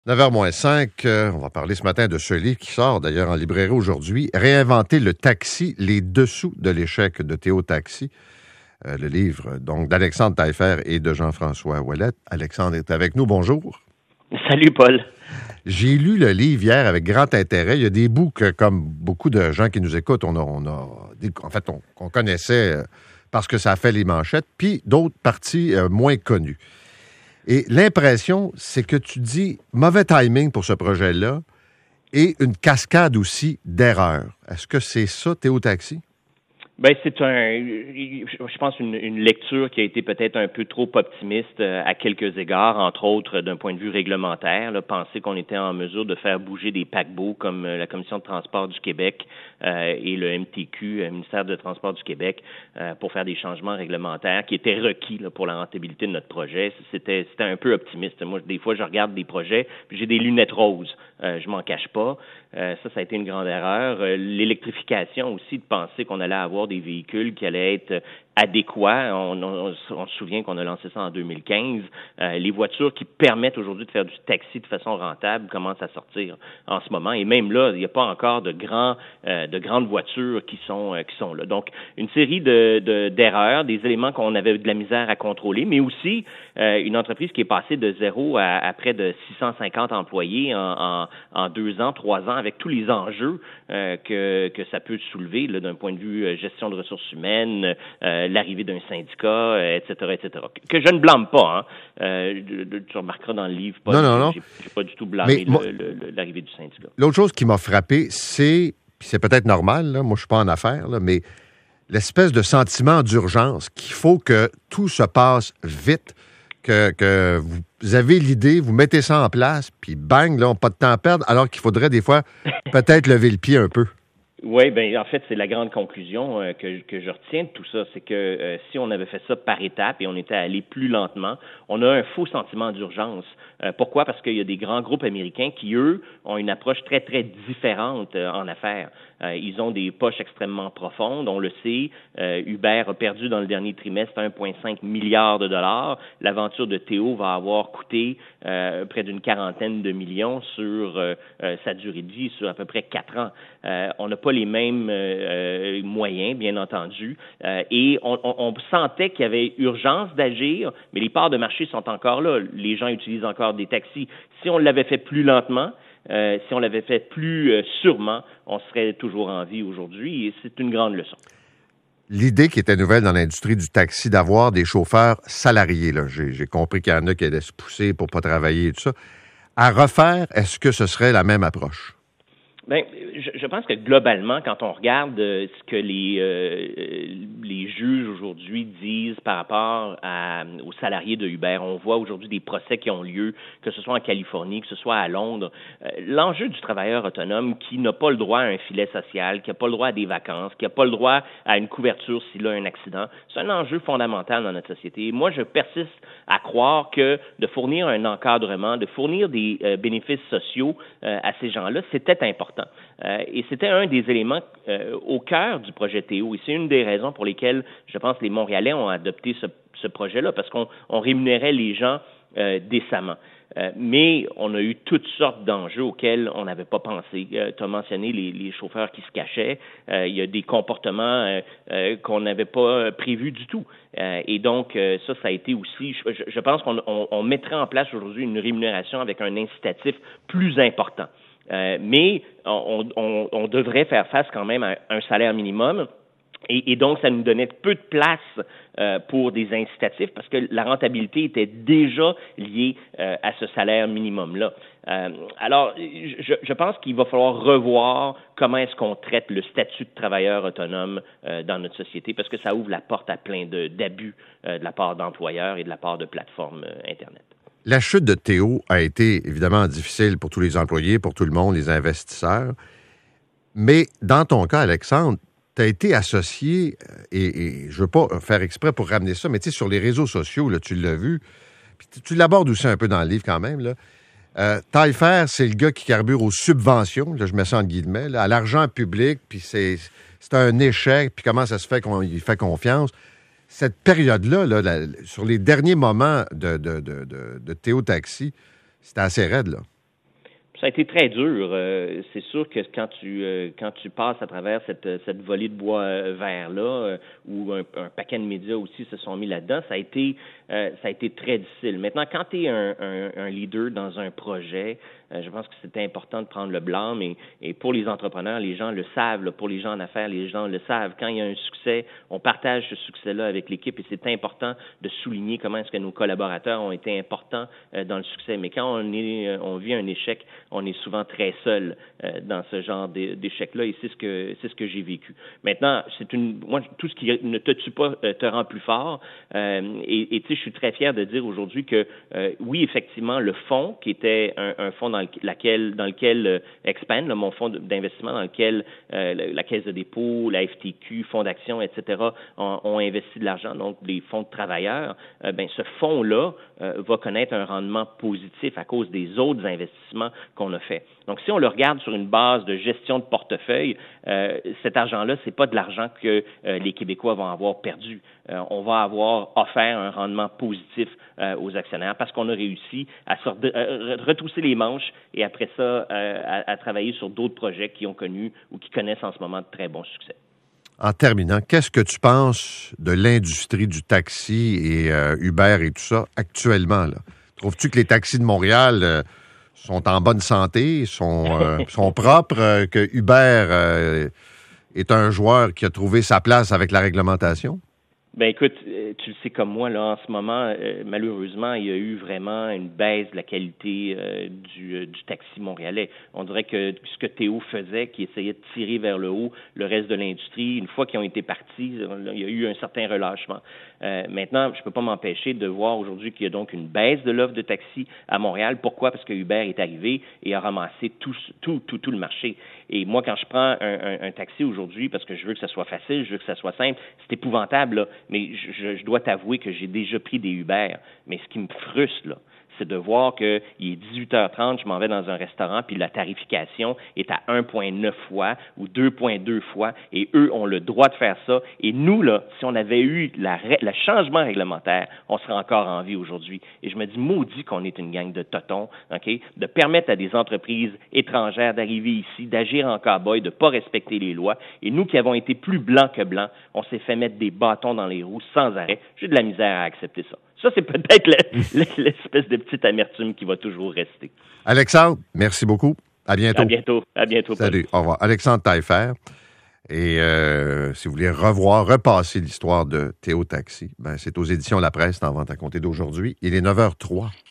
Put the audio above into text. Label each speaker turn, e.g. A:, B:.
A: 9h moins 5, on va parler ce matin de ce livre qui sort d'ailleurs en librairie aujourd'hui, Réinventer le taxi, les dessous de l'échec de Théo Taxi. Le livre donc d'Alexandre Taillefer et de Jean-François Ouellette. Alexandre est avec nous, bonjour.
B: Salut Paul.
A: J'ai lu le livre hier avec grand intérêt. Il y a des bouts que, comme beaucoup de gens qui nous écoutent, qu'on connaissait parce que ça a fait les manchettes, puis d'autres parties moins connues. Et l'impression, c'est que tu dis mauvais timing pour ce projet-là et une cascade aussi d'erreurs. Est-ce que c'est ça, Théo Taxi?
B: Ben je pense une lecture qui a été peut-être un peu trop optimiste à quelques égards, entre autres d'un point de vue réglementaire. Là, penser qu'on était en mesure de faire bouger des paquebots comme la Commission de transport du Québec et le MTQ, le ministère de Transport du Québec, pour faire des changements réglementaires qui étaient requis là, pour la rentabilité de notre projet. C'était un peu optimiste. Moi, des fois, je regarde des projets, puis j'ai des lunettes roses. Je m'en cache pas. Ça a été une grande erreur. L'électrification aussi, de penser qu'on allait avoir des véhicules qui allaient être adéquats. On se souvient qu'on a lancé ça en 2015. Les voitures qui permettent aujourd'hui de faire du taxi de façon rentable commencent à sortir en ce moment. Et même là, il n'y a pas encore de grandes voitures qui sont là. Donc, une série d'erreurs, des éléments qu'on avait de la misère à contrôler, mais aussi une entreprise qui est passée de 0 à près de 650 employés en 2 ans, 3 ans, avec tous les enjeux que ça peut soulever là, d'un point de vue gestion de ressources humaines, l'arrivée d'un syndicat, etc., etc. Que je ne blâme pas. Tu remarqueras dans le livre,
A: Non.
B: J'ai pas du tout blâmé l'arrivée du syndicat.
A: L'autre chose qui m'a frappé, puis c'est peut-être normal, là, moi je suis pas en affaires, là, mais l'espèce de sentiment d'urgence qu'il faut que tout se passe vite, que vous avez l'idée, vous mettez ça en place, puis bang, là, on n'a pas de temps à perdre, alors qu'il faudrait des fois peut-être lever le pied un peu.
B: Oui, en fait, c'est la grande conclusion que je retiens de tout ça, c'est que si on avait fait ça par étapes et on était allé plus lentement, on a un faux sentiment d'urgence. Pourquoi? Parce qu'il y a des grands groupes américains qui, eux, ont une approche très, très différente en affaires. Ils ont des poches extrêmement profondes, on le sait. Uber a perdu dans le dernier trimestre 1,5 milliard de dollars. L'aventure de Théo va avoir coûté près d'une 40aine de millions sur sa durée de vie, sur à peu près 4 ans. On n'a pas les mêmes moyens, bien entendu, et on sentait qu'il y avait urgence d'agir, mais les parts de marché sont encore là. Les gens utilisent encore des taxis. Si on l'avait fait plus lentement, si on l'avait fait plus sûrement, on serait toujours en vie aujourd'hui, et c'est une grande leçon.
A: L'idée qui était nouvelle dans l'industrie du taxi, d'avoir des chauffeurs salariés, là, j'ai compris qu'il y en a qui allaient se pousser pour pas travailler et tout ça. À refaire, est-ce que ce serait la même approche?
B: Bien, je pense que globalement, quand on regarde ce que les juges aujourd'hui disent par rapport aux salariés de Uber, on voit aujourd'hui des procès qui ont lieu, que ce soit en Californie, que ce soit à Londres. L'enjeu du travailleur autonome qui n'a pas le droit à un filet social, qui n'a pas le droit à des vacances, qui n'a pas le droit à une couverture s'il a un accident, c'est un enjeu fondamental dans notre société. Et moi, je persiste à croire que de fournir un encadrement, de fournir des bénéfices sociaux à ces gens-là, c'était important. Et c'était un des éléments au cœur du projet Théo. Et c'est une des raisons pour lesquelles, je pense, les Montréalais ont adopté ce projet-là, parce qu'on rémunérait les gens décemment. Mais on a eu toutes sortes d'enjeux auxquels on n'avait pas pensé. Tu as mentionné les chauffeurs qui se cachaient. Il y a des comportements qu'on n'avait pas prévus du tout. Et donc, ça a été aussi, je pense qu'on mettrait en place aujourd'hui une rémunération avec un incitatif plus important. Mais on devrait faire face quand même à un salaire minimum. Et donc, ça nous donnait peu de place pour des incitatifs parce que la rentabilité était déjà liée à ce salaire minimum-là. Alors, je pense qu'il va falloir revoir comment est-ce qu'on traite le statut de travailleur autonome dans notre société parce que ça ouvre la porte à plein d'abus de la part d'employeurs et de la part de plateformes Internet.
A: La chute de Théo a été évidemment difficile pour tous les employés, pour tout le monde, les investisseurs. Mais dans ton cas, Alexandre, tu as été associé, et je ne veux pas faire exprès pour ramener ça, mais tu sais, sur les réseaux sociaux, là, tu l'as vu, puis tu l'abordes aussi un peu dans le livre quand même, là. Taillefer, c'est le gars qui carbure aux subventions, là, je mets ça en guillemets, là, à l'argent public, puis c'est un échec, puis comment ça se fait qu'on y fait confiance. Cette période-là, sur les derniers moments de Théo Taxi, c'était assez raide, là.
B: Ça a été très dur. C'est sûr que quand tu passes à travers cette volée de bois vert-là, où un paquet de médias aussi se sont mis là-dedans, ça a été très difficile. Maintenant, quand tu es un leader dans un projet, je pense que c'est important de prendre le blâme et pour les entrepreneurs, les gens le savent. Là, pour les gens en affaires, les gens le savent. Quand il y a un succès, on partage ce succès-là avec l'équipe et c'est important de souligner comment est-ce que nos collaborateurs ont été importants dans le succès. Mais quand on vit un échec, on est souvent très seul dans ce genre d'échec-là et c'est ce que j'ai vécu. Maintenant, moi, tout ce qui ne te tue pas te rend plus fort. Et tu sais, je suis très fier de dire aujourd'hui que oui, effectivement, le fonds qui était un fonds dans lequel Expand, là, mon fonds d'investissement dans lequel la Caisse de dépôt, la FTQ, fonds d'action, etc. ont investi de l'argent, donc des fonds de travailleurs. Ce fonds-là va connaître un rendement positif à cause des autres investissements qu'on a fait. Donc, si on le regarde sur une base de gestion de portefeuille, cet argent-là, c'est pas de l'argent que les Québécois vont avoir perdu. On va avoir offert un rendement positif aux actionnaires parce qu'on a réussi à retrousser les manches et après ça, à travailler sur d'autres projets qui ont connu ou qui connaissent en ce moment de très bons succès.
A: En terminant, qu'est-ce que tu penses de l'industrie du taxi et Uber et tout ça actuellement, là? Trouves-tu que les taxis de Montréal sont en bonne santé, sont propres, que Uber est un joueur qui a trouvé sa place avec la réglementation?
B: Ben écoute, tu le sais comme moi, là, en ce moment, malheureusement, il y a eu vraiment une baisse de la qualité du taxi montréalais. On dirait que ce que Théo faisait, qui essayait de tirer vers le haut le reste de l'industrie, une fois qu'ils ont été partis, il y a eu un certain relâchement. Maintenant, je ne peux pas m'empêcher de voir aujourd'hui qu'il y a donc une baisse de l'offre de taxi à Montréal. Pourquoi? Parce que Uber est arrivé et a ramassé tout le marché. Et moi, quand je prends un taxi aujourd'hui, parce que je veux que ça soit facile, je veux que ça soit simple, c'est épouvantable, là. Mais je dois t'avouer que j'ai déjà pris des Uber. Mais ce qui me frustre, là, c'est de voir qu'il est 18h30, je m'en vais dans un restaurant, puis la tarification est à 1,9 fois ou 2,2 fois, et eux ont le droit de faire ça. Et nous, là, si on avait eu le changement réglementaire, on serait encore en vie aujourd'hui. Et je me dis, maudit qu'on est une gang de totons, OK? De permettre à des entreprises étrangères d'arriver ici, d'agir en cow-boy, de ne pas respecter les lois. Et nous qui avons été plus blancs que blancs, on s'est fait mettre des bâtons dans les roues sans arrêt. J'ai de la misère à accepter ça. Ça, c'est peut-être l'espèce de petite amertume qui va toujours rester.
A: Alexandre, merci beaucoup. À bientôt.
B: À bientôt. À bientôt.
A: Salut. Au revoir. Alexandre Taillefer. Et si vous voulez repasser l'histoire de Théo Taxi, c'est aux éditions La Presse, en vente à compter d'aujourd'hui. Il est 9h03.